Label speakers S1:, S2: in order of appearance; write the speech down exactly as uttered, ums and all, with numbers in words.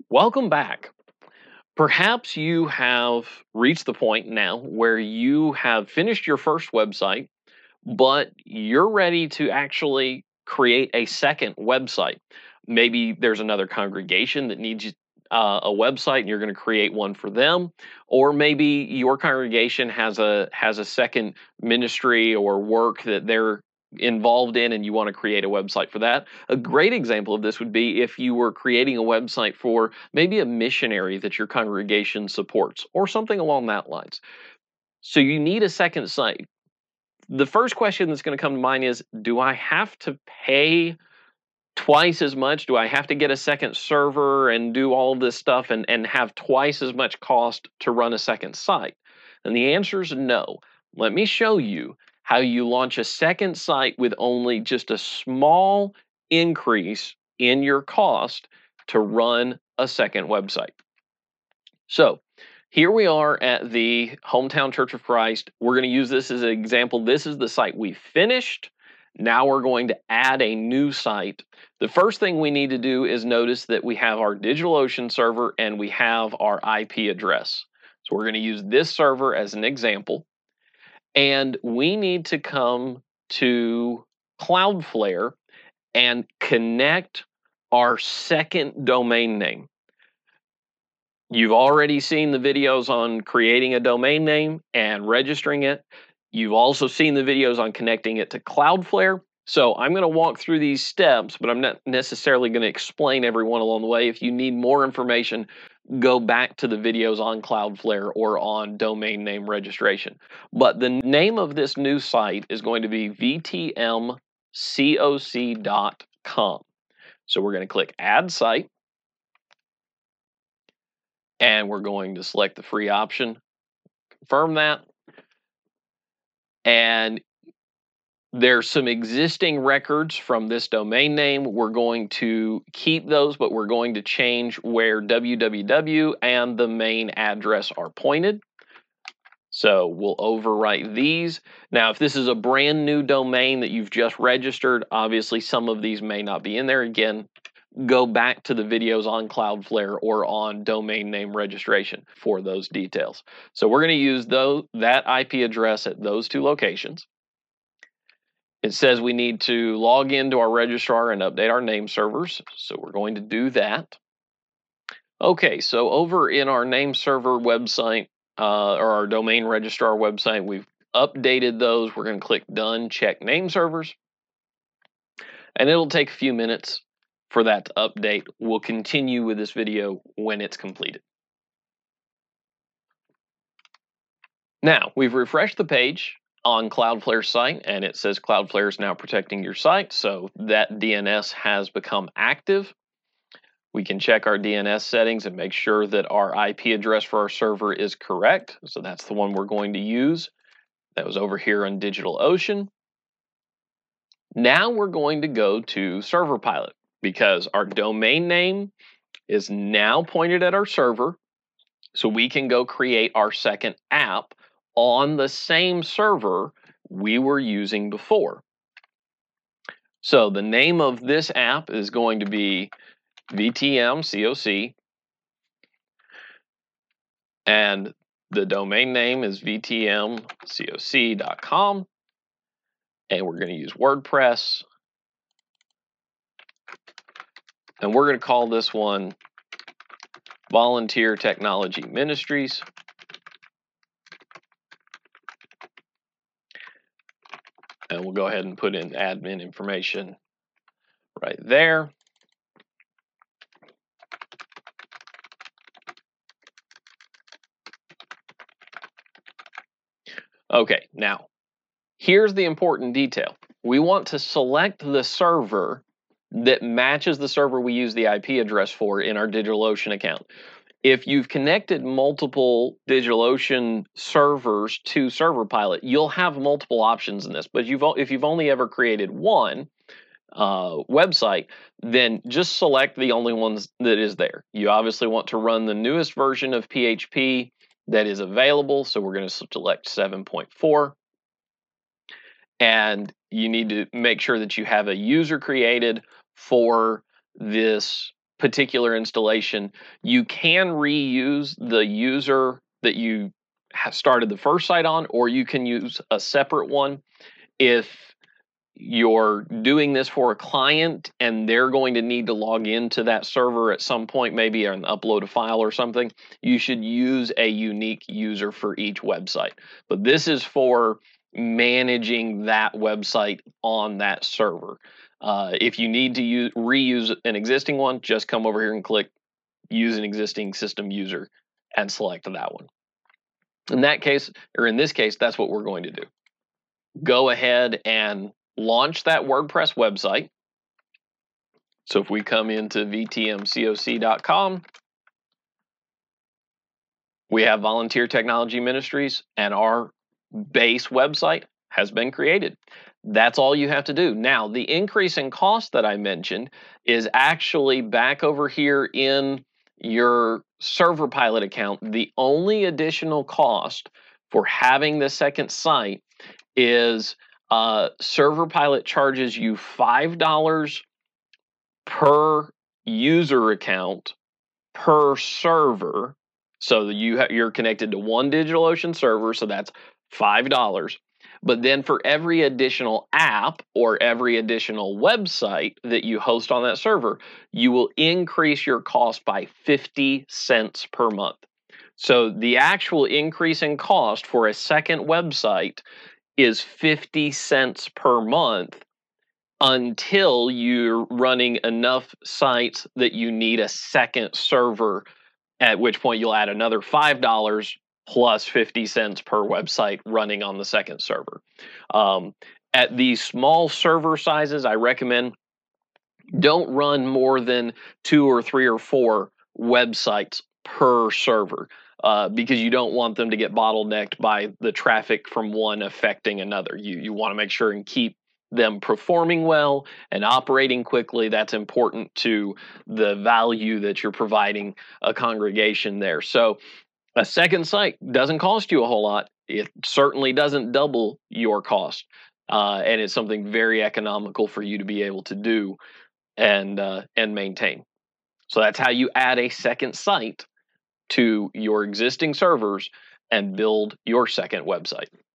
S1: Welcome back. Perhaps you have reached the point now where you have finished your first website, but you're ready to actually create a second website. Maybe there's another congregation that needs you- uh, a website and you're going to create one for them, or maybe your congregation has a has a second ministry or work that they're involved in and you want to create a website for that. A great example of this would be if you were creating a website for maybe a missionary that your congregation supports or something along that lines. So you need a second site. The first question that's going to come to mind is, do I have to pay twice as much? Do I have to get a second server and do all of this stuff and, and have twice as much cost to run a second site? And the answer is no. Let me show you how you launch a second site with only just a small increase in your cost to run a second website. So here we are at the Hometown Church of Christ. We're going to use this as an example. This is the site we finished. Now we're going to add a new site. The first thing we need to do is notice that we have our DigitalOcean server and we have our I P address. So we're going to use this server as an example. And we need to come to Cloudflare and connect our second domain name. You've already seen the videos on creating a domain name and registering it. You've also seen the videos on connecting it to Cloudflare. So I'm going to walk through these steps, but I'm not necessarily going to explain every one along the way. If you need more information, go back to the videos on Cloudflare or on domain name registration. But the name of this new site is going to be v t m coc dot com. So we're going to click Add Site. And we're going to select the free option, confirm that. And there's some existing records from this domain name. We're going to keep those, but we're going to change where w w w and the main address are pointed. So we'll overwrite these. Now, if this is a brand new domain that you've just registered, obviously some of these may not be in there. Again, go back to the videos on Cloudflare or on domain name registration for those details. So we're going to use those, that I P address at those two locations. It says we need to log into our registrar and update our name servers. So we're going to do that. Okay, so over in our name server website, uh, or our domain registrar website, we've updated those. We're going to click Done, check name servers. And it'll take a few minutes for that to update. We'll continue with this video when it's completed. Now, we've refreshed the page on Cloudflare's site, and it says Cloudflare is now protecting your site, so that D N S has become active. We can check our D N S settings and make sure that our I P address for our server is correct. So that's the one we're going to use. That was over here on DigitalOcean. Now we're going to go to Server Pilot because our domain name is now pointed at our server. So we can go create our second app on the same server we were using before. So the name of this app is going to be v t m coc, and the domain name is v t m coc dot com, and we're going to use WordPress, and we're going to call this one Volunteer Technology Ministries. And we'll go ahead and put in admin information right there. Okay, now here's the important detail. We want to select the server that matches the server we use the I P address for in our DigitalOcean account. If you've connected multiple DigitalOcean servers to Server Pilot, you'll have multiple options in this. But you've, if you've only ever created one uh, website, then just select the only ones that is there. You obviously want to run the newest version of P H P that is available. So we're going to select seven point four. And you need to make sure that you have a user created for this particular installation, you can reuse the user that you have started the first site on, or you can use a separate one. If you're doing this for a client and they're going to need to log into that server at some point, maybe and upload a file or something, you should use a unique user for each website. But this is for managing that website on that server. Uh, if you need to use, reuse an existing one, just come over here and click use an existing system user and select that one. In that case, or in this case, that's what we're going to do. Go ahead and launch that WordPress website. So if we come into v t m coc dot com, we have Volunteer Technology Ministries, and our base website has been created. That's all you have to do. Now, the increase in cost that I mentioned is actually back over here in your ServerPilot account. The only additional cost for having the second site is uh, ServerPilot charges you five dollars per user account per server. So you you're connected to one DigitalOcean server, so that's five dollars. But then for every additional app or every additional website that you host on that server, you will increase your cost by fifty cents per month. So the actual increase in cost for a second website is fifty cents per month until you're running enough sites that you need a second server, at which point you'll add another five dollars plus fifty cents per website running on the second server. Um, at these small server sizes, I recommend don't run more than two or three or four websites per server, uh, because you don't want them to get bottlenecked by the traffic from one affecting another. You, you want to make sure and keep them performing well and operating quickly. That's important to the value that you're providing a congregation there. So a second site doesn't cost you a whole lot. It certainly doesn't double your cost. Uh, and it's something very economical for you to be able to do and uh, and maintain. So that's how you add a second site to your existing servers and build your second website.